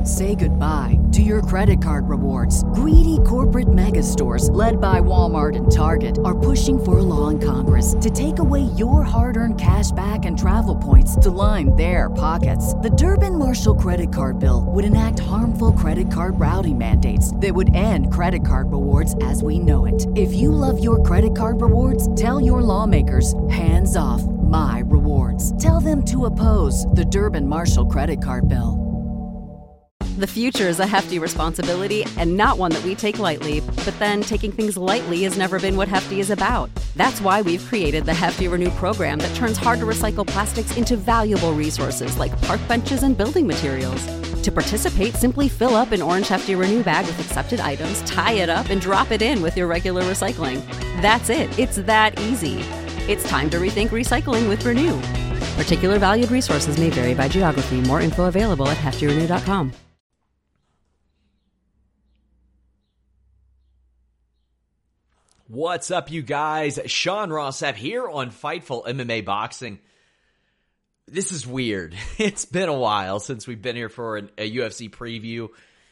Say goodbye to your credit card rewards. Greedy corporate mega stores, led by Walmart and Target, are pushing for a law in Congress to take away your hard-earned cash back and travel points to line their pockets. The Durbin-Marshall credit card bill would enact harmful credit card routing mandates that would end credit card rewards as we know it. If you love your credit card rewards, tell your lawmakers, hands off my rewards. Tell them to oppose the Durbin-Marshall credit card bill. The future is a hefty responsibility and not one that we take lightly. But then taking things lightly has never been what Hefty is about. That's why we've created the Hefty Renew program that turns hard-to-recycle plastics into valuable resources like park benches and building materials. To participate, simply fill up an orange Hefty Renew bag with accepted items, tie it up, and drop it in with your regular recycling. That's it. It's that easy. It's time to rethink recycling with Renew. Particular valued resources may vary by geography. More info available at heftyrenew.com. What's up, you guys? Sean Ross Sapp here on Fightful MMA Boxing. This is weird. It's been a while since we've been here for a UFC preview,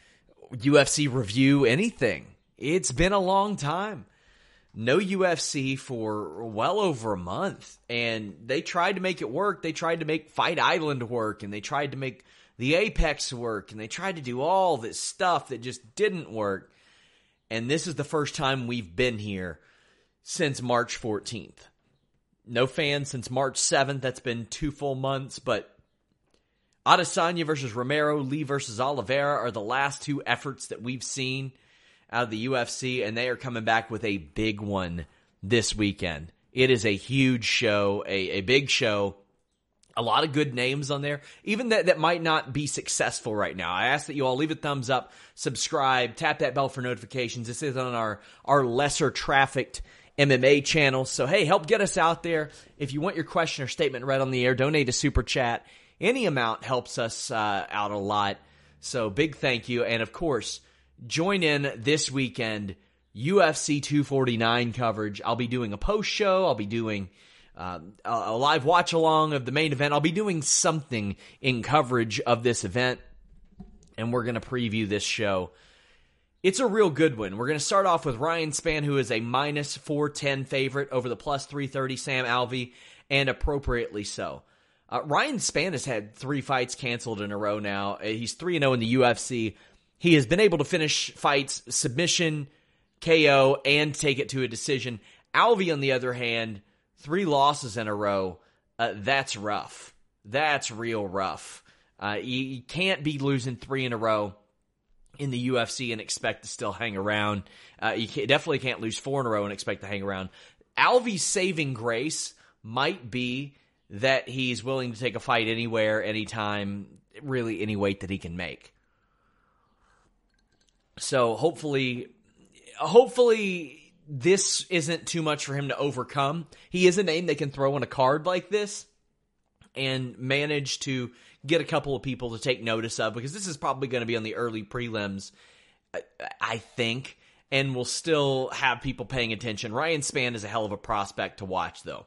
UFC review, anything. It's been a long time. No UFC for well over a month, and they tried to make it work. They tried to make Fight Island work, and they tried to make the Apex work, and they tried to do all this stuff that just didn't work. And this is the first time we've been here since March 14th. No fans since March 7th. That's been 2 full months. But Adesanya versus Romero, Lee versus Oliveira are the last 2 efforts that we've seen out of the UFC. And they are coming back with a big one this weekend. It is a huge show, a big show. A lot of good names on there, even that might not be successful right now. I ask that you all leave a thumbs up, subscribe, tap that bell for notifications. This is on our lesser trafficked MMA channel. So, hey, help get us out there. If you want your question or statement read on the air, donate a super chat. Any amount helps us out a lot. So, big thank you. And, of course, join in this weekend, UFC 249 coverage. I'll be doing a post show. I'll be doing a live watch along of the main event. I'll be doing something in coverage of this event, and we're going to preview this show. It's a real good one. We're going to start off with Ryan Spann, who is a minus 410 favorite over the plus 330 Sam Alvey, and appropriately so. Ryan Spann has had 3 fights canceled in a row now. He's 3-0 in the UFC. He has been able to finish fights submission, KO, and take it to a decision. Alvey, on the other hand, 3 losses in a row. That's rough. That's real rough. You can't be losing 3 in a row in the UFC and expect to still hang around. You definitely can't lose 4 in a row and expect to hang around. Alvey's saving grace might be that he's willing to take a fight anywhere, anytime, really any weight that he can make. So hopefully this isn't too much for him to overcome. He is a name they can throw on a card like this and manage to get a couple of people to take notice of, because this is probably going to be on the early prelims, I think, and will still have people paying attention. Ryan Spann is a hell of a prospect to watch, though.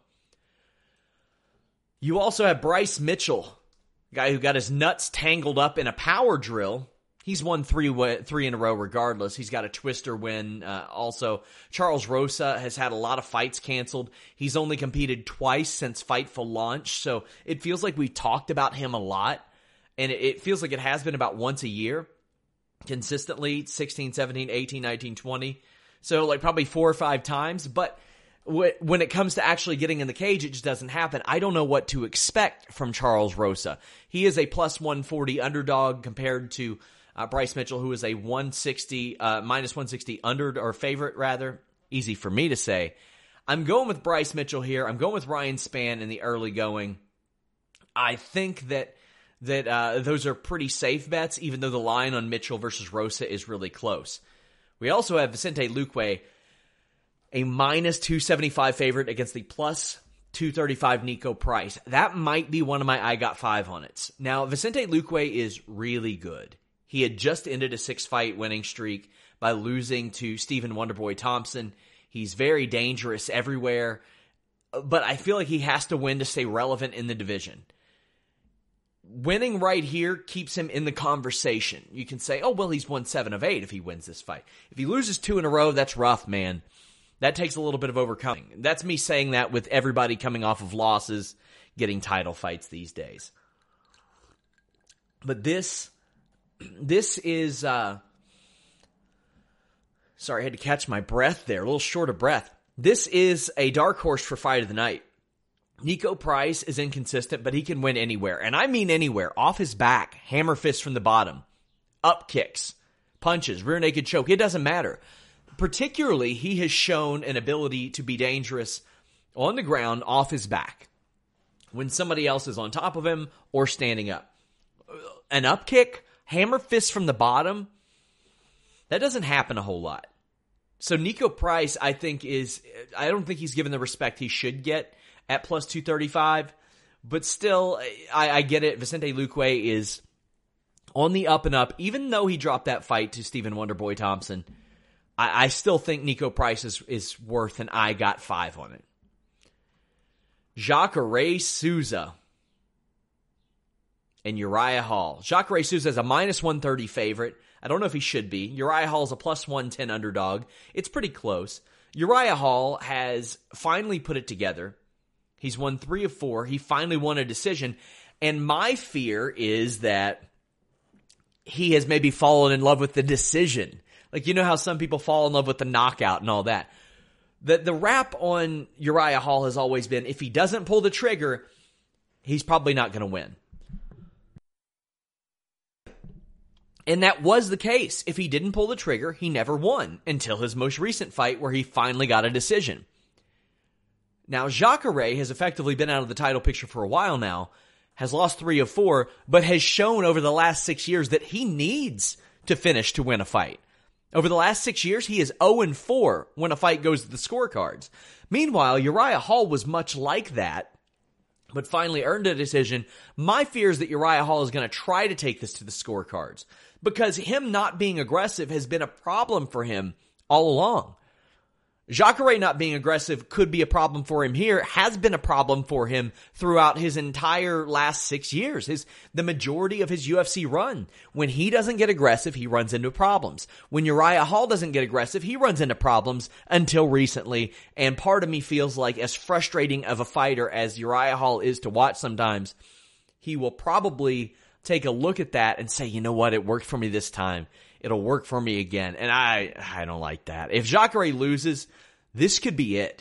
You also have Bryce Mitchell, a guy who got his nuts tangled up in a power drill. He's won 3 in a row regardless. He's got a twister win. Also, Charles Rosa has had a lot of fights canceled. He's only competed twice since Fightful launch, so it feels like we talked about him a lot, and it feels like it has been about once a year, consistently, 16, 17, 18, 19, 20. So like probably 4 or 5 times, but when it comes to actually getting in the cage, it just doesn't happen. I don't know what to expect from Charles Rosa. He is a plus 140 underdog compared to Bryce Mitchell, who is a minus 160 or favorite, rather. Easy for me to say. I'm going with Bryce Mitchell here. I'm going with Ryan Spann in the early going. I think that those are pretty safe bets, even though the line on Mitchell versus Rosa is really close. We also have Vicente Luque, a minus 275 favorite against the plus 235 Nico Price. That might be one of my I got 5 on it. Now, Vicente Luque is really good. He had just ended a 6-fight winning streak by losing to Stephen Wonderboy Thompson. He's very dangerous everywhere, but I feel like he has to win to stay relevant in the division. winning right here keeps him in the conversation. You can say, oh, well, he's won 7 of 8 if he wins this fight. If he loses 2 in a row, that's rough, man. That takes a little bit of overcoming. That's me saying that with everybody coming off of losses, getting title fights these days. But this is, sorry, I had to catch my breath there, a little short of breath. This is a dark horse for fight of the night. Nico Price is inconsistent, but he can win anywhere. And I mean anywhere. Off his back, hammer fist from the bottom, up kicks, punches, rear naked choke. It doesn't matter. Particularly, he has shown an ability to be dangerous on the ground off his back when somebody else is on top of him or standing up. An up kick, hammer fist from the bottom, that doesn't happen a whole lot. So Nico Price, I don't think he's given the respect he should get at plus 235, but still, I get it. Vicente Luque is on the up and up. Even though he dropped that fight to Stephen Wonderboy Thompson, I still think Nico Price is worth an I got 5 on it. Jacare Souza and Uriah Hall. Jacare Souza is a minus 130 favorite. I don't know if he should be. Uriah Hall is a plus 110 underdog. It's pretty close. Uriah Hall has finally put it together. He's won 3 of 4. He finally won a decision. And my fear is that he has maybe fallen in love with the decision. Like, you know how some people fall in love with the knockout and all that. The rap on Uriah Hall has always been, if he doesn't pull the trigger, he's probably not going to win. And that was the case. If he didn't pull the trigger, he never won until his most recent fight where he finally got a decision. Now, Jacare has effectively been out of the title picture for a while now, has lost 3 of 4, but has shown over the last 6 years that he needs to finish to win a fight. Over the last 6 years, he is 0-4 when a fight goes to the scorecards. Meanwhile, Uriah Hall was much like that, but finally earned a decision. My fear is that Uriah Hall is going to try to take this to the scorecards because him not being aggressive has been a problem for him all along. Jacare not being aggressive could be a problem for him here, has been a problem for him throughout his entire last 6 years, the majority of his UFC run. When he doesn't get aggressive, he runs into problems. When Uriah Hall doesn't get aggressive, he runs into problems until recently, and part of me feels like as frustrating of a fighter as Uriah Hall is to watch sometimes, he will probably take a look at that and say, you know what, it worked for me this time. It'll work for me again. And I don't like that. If Jacare loses, this could be it.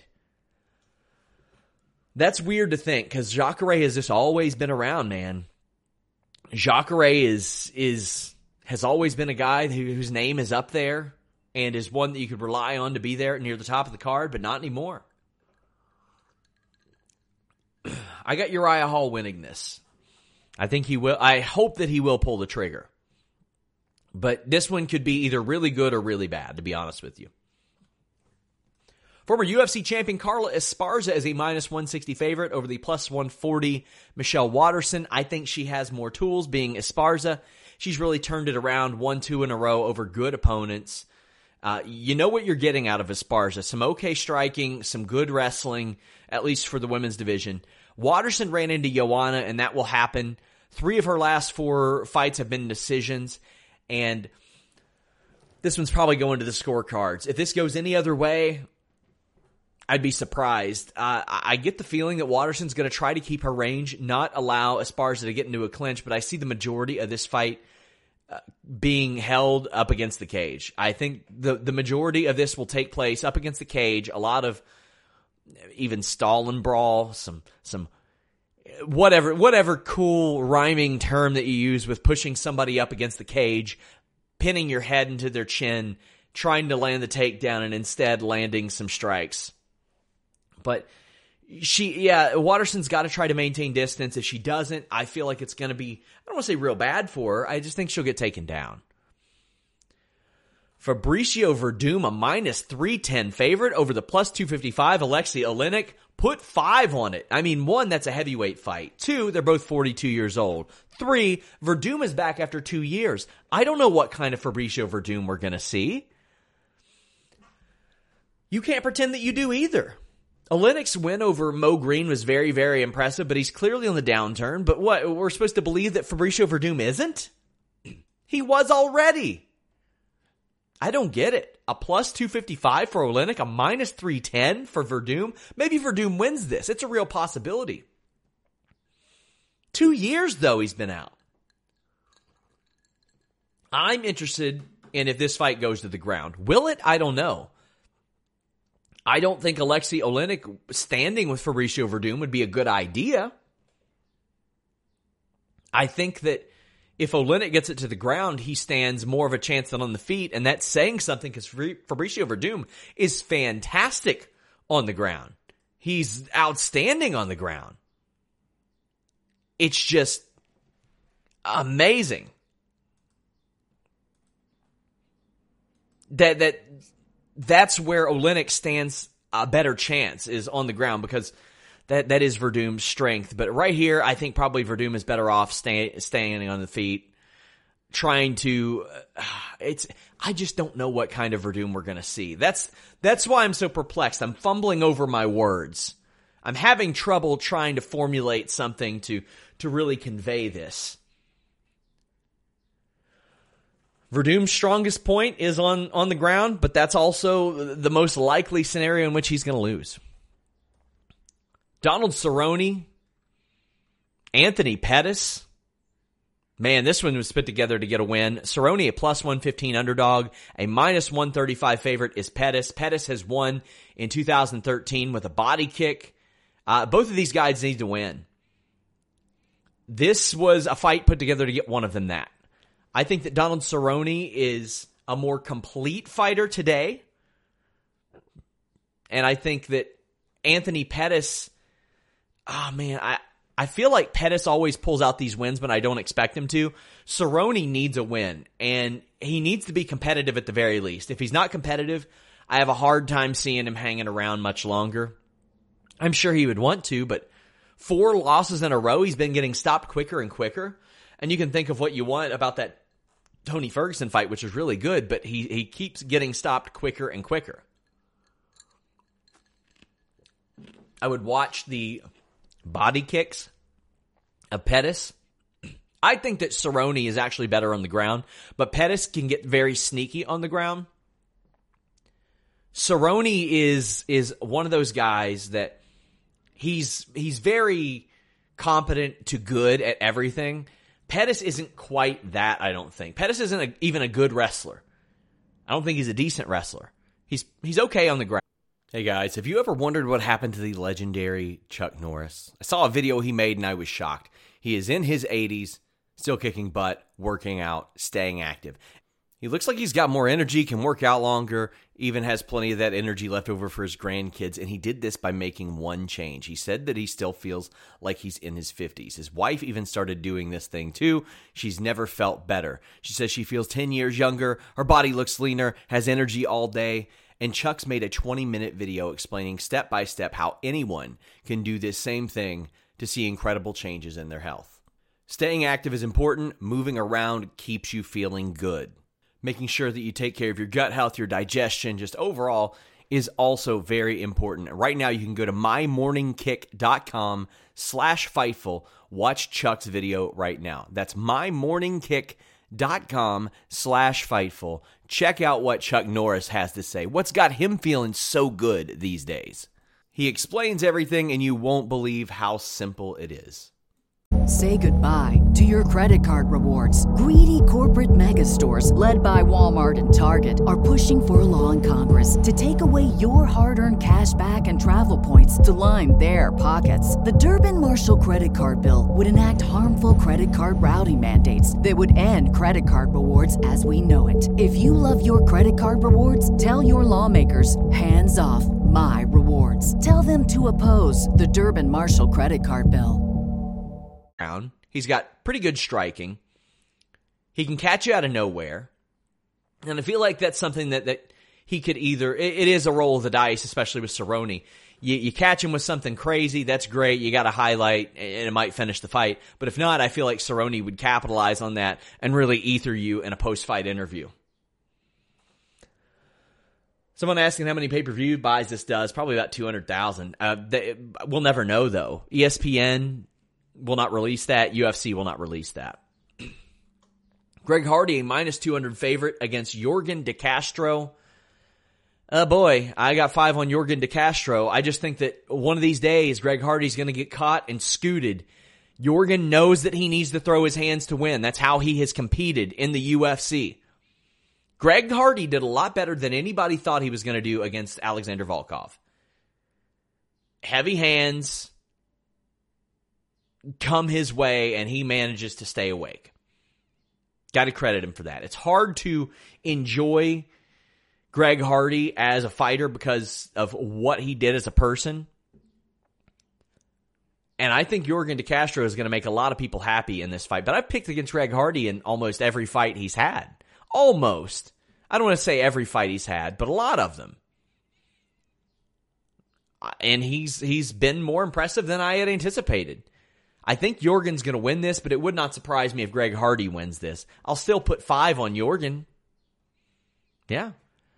That's weird to think because Jacare has just always been around, man. Jacare has always been a guy whose name is up there and is one that you could rely on to be there near the top of the card, but not anymore. I got Uriah Hall winning this. I think he will. I hope that he will pull the trigger. But this one could be either really good or really bad, to be honest with you. Former UFC champion Carla Esparza is a minus 160 favorite over the plus 140 Michelle Waterson. I think she has more tools being Esparza. She's really turned it around 1-2 in a row over good opponents. You know what you're getting out of Esparza. Some okay striking, some good wrestling, at least for the women's division. Waterson ran into Joanna, and that will happen. 3 of her last 4 fights have been decisions. And this one's probably going to the scorecards. If this goes any other way, I'd be surprised. I get the feeling that Waterson's going to try to keep her range, not allow Esparza to get into a clinch, but I see the majority of this fight being held up against the cage. I think the majority of this will take place up against the cage. A lot of even stall and brawl, some whatever cool rhyming term that you use with pushing somebody up against the cage, pinning your head into their chin, trying to land the takedown, and instead landing some strikes. But Waterson's got to try to maintain distance. If she doesn't, I feel like it's going to be, I don't want to say real bad for her. I just think she'll get taken down. Fabricio Verdum, a minus 310 favorite over the plus 255 Alexei Oleinik. Put 5 on it. I mean, 1, that's a heavyweight fight. 2, they're both 42 years old. 3, Verdum is back after 2 years. I don't know what kind of Fabricio Verdum we're going to see. You can't pretend that you do either. Olynyk's win over Mo Green was very, very impressive, but he's clearly on the downturn. But what, we're supposed to believe that Fabricio Verdum isn't? He was already. I don't get it. A plus 255 for Olynyk, a minus 310 for Verdum. Maybe Verdum wins this. It's a real possibility. 2 years, though, he's been out. I'm interested in if this fight goes to the ground. Will it? I don't know. I don't think Alexei Olynyk standing with Fabricio Verdum would be a good idea. I think that if Olynyk gets it to the ground, he stands more of a chance than on the feet, and that's saying something because Fabricio Verdum is fantastic on the ground. He's outstanding on the ground. It's just amazing that's where Olynyk stands a better chance, is on the ground, because that is Verdum's strength. But right here, I think probably Verdum is better off standing on the feet, trying to. I just don't know what kind of Verdum we're going to see. That's why I'm so perplexed. I'm fumbling over my words. I'm having trouble trying to formulate something to really convey this. Verdum's strongest point is on the ground, but that's also the most likely scenario in which he's going to lose. Donald Cerrone, Anthony Pettis. Man, this one was put together to get a win. Cerrone, a plus 115 underdog. A minus 135 favorite is Pettis. Pettis has won in 2013 with a body kick. Both of these guys need to win. This was a fight put together to get one of them that. I think that Donald Cerrone is a more complete fighter today. And I think that Anthony Pettis, I feel like Pettis always pulls out these wins, but I don't expect him to. Cerrone needs a win, and he needs to be competitive at the very least. If he's not competitive, I have a hard time seeing him hanging around much longer. I'm sure he would want to, but 4 losses in a row, he's been getting stopped quicker and quicker. And you can think of what you want about that Tony Ferguson fight, which is really good, but he keeps getting stopped quicker and quicker. I would watch the body kicks of Pettis. I think that Cerrone is actually better on the ground, but Pettis can get very sneaky on the ground. Cerrone is one of those guys that he's very competent to good at everything. Pettis isn't quite that, I don't think. Pettis isn't even a good wrestler. I don't think he's a decent wrestler. He's okay on the ground. Hey guys, have you ever wondered what happened to the legendary Chuck Norris? I saw a video he made and I was shocked. He is in his 80s, still kicking butt, working out, staying active. He looks like he's got more energy, can work out longer, even has plenty of that energy left over for his grandkids, and he did this by making one change. He said that he still feels like he's in his 50s. His wife even started doing this thing too. She's never felt better. She says she feels 10 years younger, her body looks leaner, has energy all day, and Chuck's made a 20-minute video explaining step by step how anyone can do this same thing to see incredible changes in their health. Staying active is important. Moving around keeps you feeling good. Making sure that you take care of your gut health, your digestion, just overall is also very important. Right now, you can go to mymorningkick.com/Fightful. Watch Chuck's video right now. That's mymorningkick.com/Fightful. Check out what Chuck Norris has to say. What's got him feeling so good these days? He explains everything, and you won't believe how simple it is. Say goodbye to your credit card rewards. Greedy corporate mega stores, led by Walmart and Target, are pushing for a law in Congress to take away your hard-earned cash back and travel points to line their pockets. The Durbin-Marshall credit card bill would enact harmful credit card routing mandates that would end credit card rewards as we know it. If you love your credit card rewards, tell your lawmakers, hands off my rewards. Tell them to oppose the Durbin-Marshall credit card bill. He's got pretty good striking. He can catch you out of nowhere. And I feel like that's something that he could either, it is a roll of the dice, especially with Cerrone. You catch him with something crazy, that's great. You got a highlight, and it might finish the fight. But if not, I feel like Cerrone would capitalize on that and really ether you in a post-fight interview. Someone asking how many pay-per-view buys this does. Probably about 200,000. We'll never know, though. ESPN will not release that. UFC will not release that. Greg Hardy, a minus 200 favorite against Yorgan De Castro. Boy, I got 5 on Yorgan De Castro. I just think that one of these days, Greg Hardy's going to get caught and scooted. Yorgan knows that he needs to throw his hands to win. That's how he has competed in the UFC. Greg Hardy did a lot better than anybody thought he was going to do against Alexander Volkov. Heavy hands come his way, and he manages to stay awake. Got to credit him for that. It's hard to enjoy Greg Hardy as a fighter because of what he did as a person. And I think Yorgan De Castro is going to make a lot of people happy in this fight. But I've picked against Greg Hardy in almost every fight he's had. Almost. I don't want to say every fight he's had, but a lot of them. And he's been more impressive than I had anticipated. I think Yorgan's going to win this, but it would not surprise me if Greg Hardy wins this. I'll still put 5 on Yorgan. Yeah.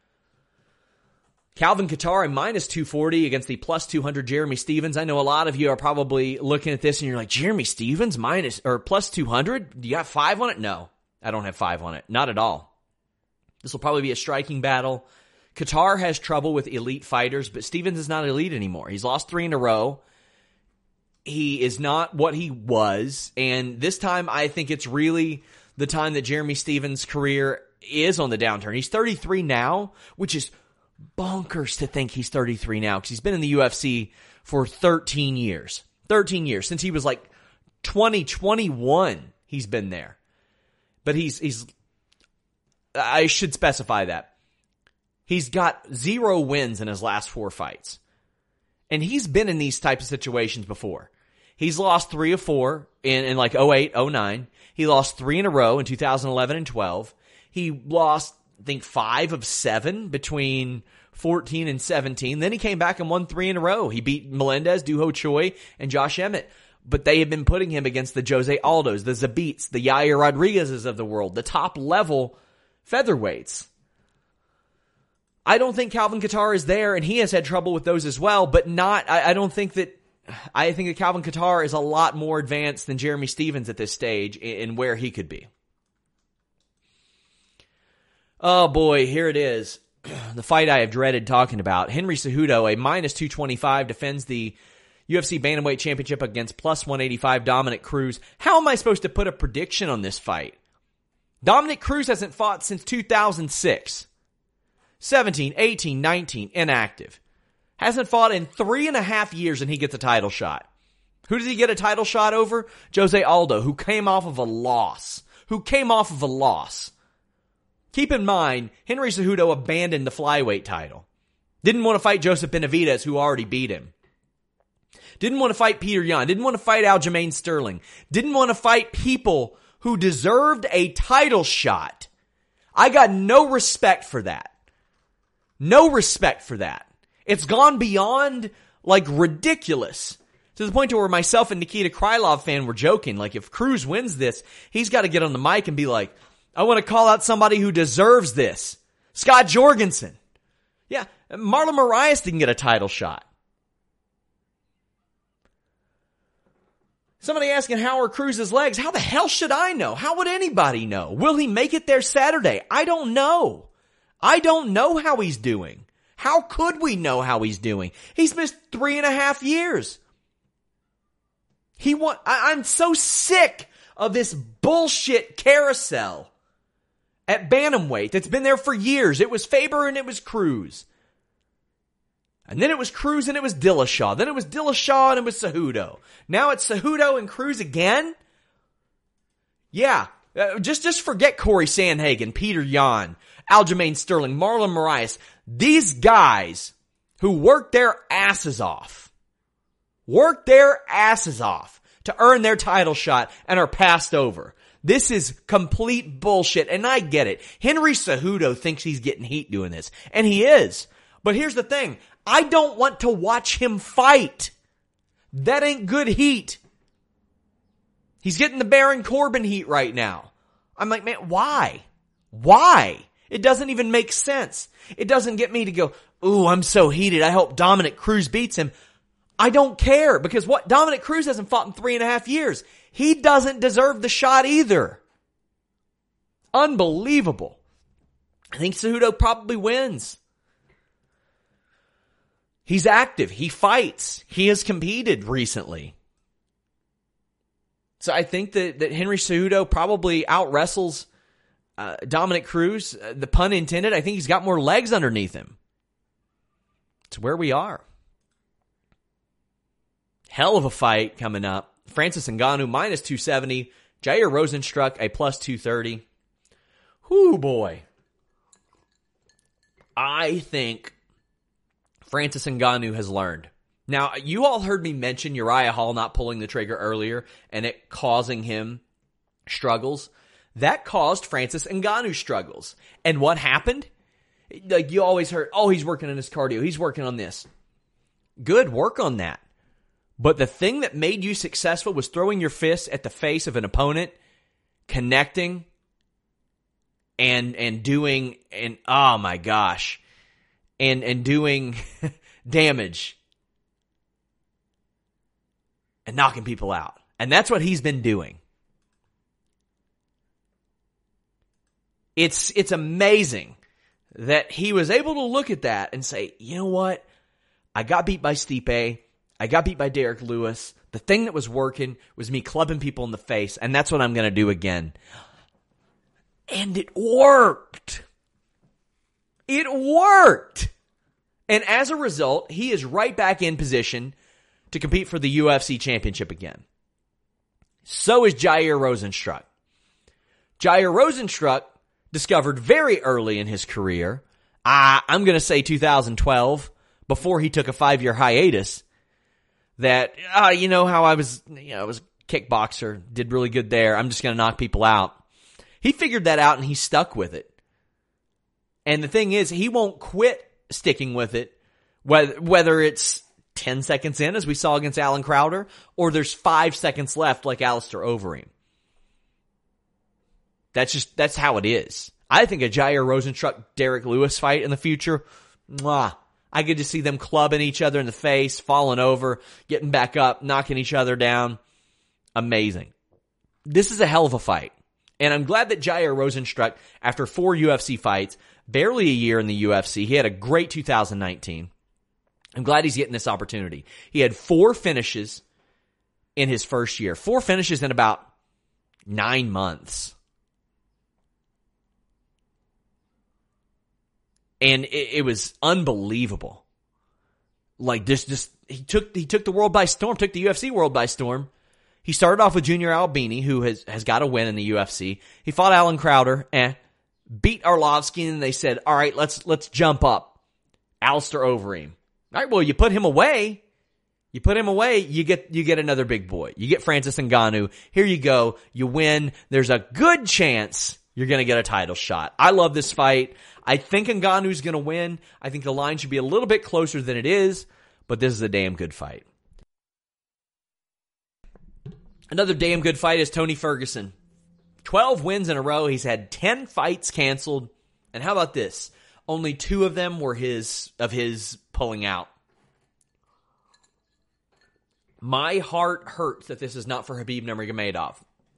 Calvin Kattar, minus 240 against the plus 200 Jeremy Stephens. I know a lot of you are probably looking at this and you're like, Jeremy Stephens plus 200? Do you have 5 on it? No, I don't have 5 on it. Not at all. This will probably be a striking battle. Kattar has trouble with elite fighters, but Stephens is not elite anymore. He's lost 3 in a row. He is not what he was, and this time I think it's really the time that Jeremy Stephens' career is on the downturn. He's 33 now, which is bonkers to think he's 33 now, because he's been in the UFC for 13 years. 13 years. Since he was like 21, he's been there. But I should specify that. He's got 0 wins in his last 4 fights. And he's been in these types of situations before. He's lost 3 of 4 in like 08, 09. He lost 3 in a row in 2011 and 12. He lost, I think, 5 of 7 between 14 and 17. Then he came back and won 3 in a row. He beat Melendez, Doo Ho Choi, and Josh Emmett. But they have been putting him against the Jose Aldos, the Zabits, the Yair Rodriguez's of the world, the top-level featherweights. I don't think Calvin Kattar is there, and he has had trouble with those as well, but not, I think that Calvin Kattar is a lot more advanced than Jeremy Stephens at this stage in where he could be. Oh boy, here it is. The fight I have dreaded talking about. Henry Cejudo, a minus 225, defends the UFC Bantamweight Championship against plus 185 Dominic Cruz. How am I supposed to put a prediction on this fight? Dominic Cruz hasn't fought since 2006. 17, 18, 19, inactive. Hasn't fought in 3.5 years, and he gets a title shot. Who does he get a title shot over? Jose Aldo, who came off of a loss. Keep in mind, Henry Cejudo abandoned the flyweight title. Didn't want to fight Joseph Benavidez, who already beat him. Didn't want to fight Peter Yan. Didn't want to fight Aljamain Sterling. Didn't want to fight people who deserved a title shot. I got no respect for that. No respect for that. It's gone beyond, like, ridiculous. To the point to where myself and Nikita Krylov fan were joking. Like, if Cruz wins this, he's got to get on the mic and be like, I want to call out somebody who deserves this. Scott Jorgensen. Yeah, Marlon Moraes didn't get a title shot. Somebody asking how are Cruz's legs? How the hell should I know? How would anybody know? Will he make it there Saturday? I don't know. I don't know how he's doing. How could we know how he's doing? He's missed 3.5 years. I'm so sick of this bullshit carousel at bantamweight that's been there for years. It was Faber and it was Cruz. And then it was Cruz and it was Dillashaw. Then it was Dillashaw and it was Cejudo. Now it's Cejudo and Cruz again? Yeah. Just forget Corey Sandhagen, Peter Yan, Aljamain Sterling, Marlon Moraes. These guys who worked their asses off to earn their title shot and are passed over. This is complete bullshit, and I get it. Henry Cejudo thinks he's getting heat doing this, and he is. But here's the thing. I don't want to watch him fight. That ain't good heat. He's getting the Baron Corbin heat right now. I'm like, man, why? Why? It doesn't even make sense. It doesn't get me to go, ooh, I'm so heated. I hope Dominic Cruz beats him. I don't care, because what? Dominic Cruz hasn't fought in 3.5 years. He doesn't deserve the shot either. Unbelievable. I think Cejudo probably wins. He's active. He fights. He has competed recently. So I think that Henry Cejudo probably out-wrestles Dominic Cruz. The pun intended. I think he's got more legs underneath him. It's where we are. Hell of a fight coming up. Francis Ngannou minus 270. Jair Rosenstruck a plus 230. Whoo, boy. I think Francis Ngannou has learned. Now, you all heard me mention Uriah Hall not pulling the trigger earlier and it causing him struggles. That caused Francis Ngannou struggles. And what happened? Like you always heard, oh, he's working on his cardio. He's working on this. Good, work on that. But the thing that made you successful was throwing your fist at the face of an opponent, connecting, and doing, and oh my gosh, and doing damage and knocking people out. And that's what he's been doing. It's amazing that he was able to look at that and say, you know what? I got beat by Stipe. I got beat by Derek Lewis. The thing that was working was me clubbing people in the face, and that's what I'm going to do again. And it worked. It worked. And as a result, he is right back in position to compete for the UFC championship again. So is Jair Rosenstruck. Jair Rosenstruck discovered very early in his career, I'm going to say 2012, before he took a 5-year hiatus, that, you know how I was a kickboxer, did really good there. I'm just going to knock people out. He figured that out and he stuck with it. And the thing is, he won't quit sticking with it, whether it's 10 seconds in, as we saw against Alan Crowder, or there's 5 seconds left like Alistair Overeem. That's how it is. I think a Jair Rosenstruck, Derek Lewis fight in the future, I get to see them clubbing each other in the face, falling over, getting back up, knocking each other down. Amazing. This is a hell of a fight. And I'm glad that Jair Rosenstruck, after 4 UFC fights, barely a year in the UFC, he had a great 2019. I'm glad he's getting this opportunity. He had 4 finishes in his first year. 4 finishes in about 9 months. And it was unbelievable. Like this, he took the world by storm, took the UFC world by storm. He started off with Junior Albini, who has got a win in the UFC. He fought Alan Crowder, beat Arlovsky, and they said, all right, let's jump up. Alistair Overeem. All right, well, you put him away. You get another big boy. You get Francis Ngannou. Here you go. You win. There's a good chance you're going to get a title shot. I love this fight. I think Ngannou's going to win. I think the line should be a little bit closer than it is, but this is a damn good fight. Another damn good fight is Tony Ferguson. 12 wins in a row. He's had 10 fights canceled. And how about this? Only 2 of them were his pulling out. My heart hurts that this is not for Khabib Nurmagomedov.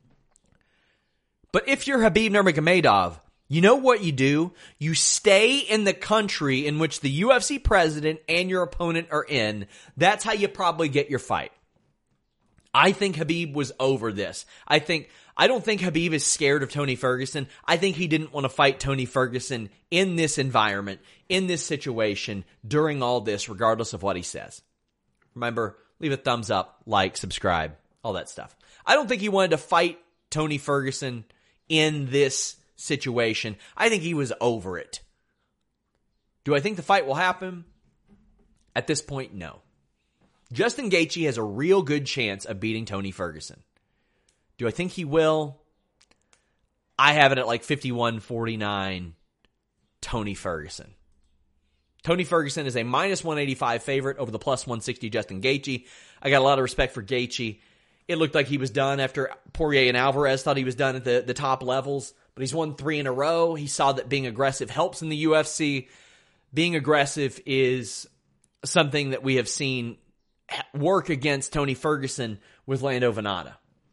But if you're Khabib Nurmagomedov, you know what you do? You stay in the country in which the UFC president and your opponent are in. That's how you probably get your fight. I think Khabib was over this. I don't think Khabib is scared of Tony Ferguson. I think he didn't want to fight Tony Ferguson in this environment, in this situation, during all this, regardless of what he says. Remember, leave a thumbs up, like, subscribe, all that stuff. I don't think he wanted to fight Tony Ferguson in this situation. I think he was over it. Do I think the fight will happen? At this point, no. Justin Gaethje has a real good chance of beating Tony Ferguson. Do I think he will? I have it at like 51-49 Tony Ferguson. Tony Ferguson is a minus 185 favorite over the plus 160 Justin Gaethje. I got a lot of respect for Gaethje. It looked like he was done after Poirier and Alvarez thought he was done at the top levels, but he's won 3 in a row. He saw that being aggressive helps in the UFC. Being aggressive is something that we have seen work against Tony Ferguson with Lando Venata.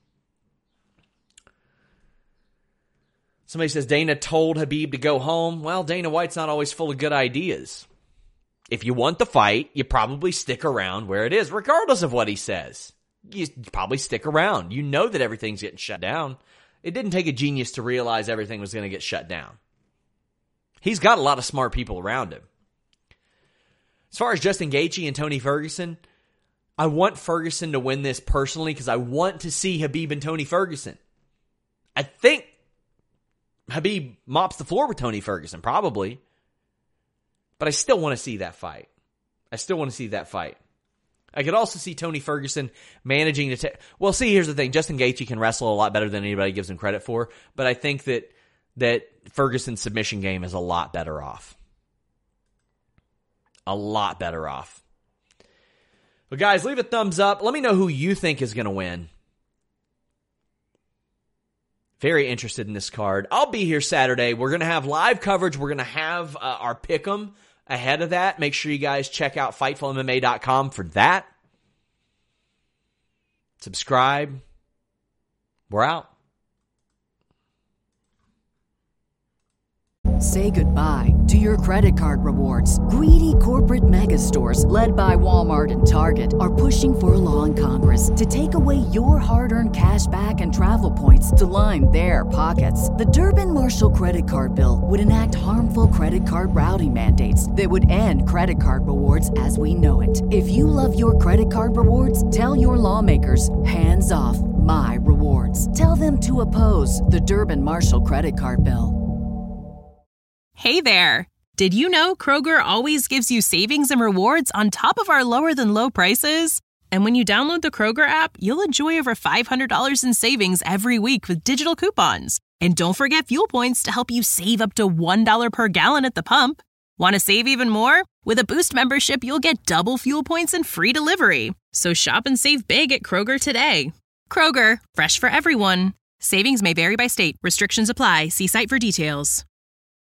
Somebody says Dana told Khabib to go home. Well, Dana White's not always full of good ideas. If you want the fight, you probably stick around where it is, regardless of what he says. You probably stick around. You know that everything's getting shut down. It didn't take a genius to realize everything was going to get shut down. He's got a lot of smart people around him. As far as Justin Gaethje and Tony Ferguson, I want Ferguson to win this personally because I want to see Khabib and Tony Ferguson. I think Khabib mops the floor with Tony Ferguson, probably. But I still want to see that fight. I could also see Tony Ferguson managing to well, see, here's the thing. Justin Gaethje can wrestle a lot better than anybody gives him credit for. But I think that Ferguson's submission game is a lot better off. A lot better off. But guys, leave a thumbs up. Let me know who you think is going to win. Very interested in this card. I'll be here Saturday. We're going to have live coverage. We're going to have our pick'em ahead of that. Make sure you guys check out FightfulMMA.com for that. Subscribe. We're out. Say goodbye to your credit card rewards. Greedy corporate mega stores, led by Walmart and Target, are pushing for a law in Congress to take away your hard-earned cash back and travel points to line their pockets. The Durbin-Marshall credit card bill would enact harmful credit card routing mandates that would end credit card rewards as we know it. If you love your credit card rewards, tell your lawmakers, hands off my rewards. Tell them to oppose the Durbin-Marshall credit card bill. Hey there! Did you know Kroger always gives you savings and rewards on top of our lower-than-low prices? And when you download the Kroger app, you'll enjoy over $500 in savings every week with digital coupons. And don't forget fuel points to help you save up to $1 per gallon at the pump. Want to save even more? With a Boost membership, you'll get double fuel points and free delivery. So shop and save big at Kroger today. Kroger, fresh for everyone. Savings may vary by state. Restrictions apply. See site for details.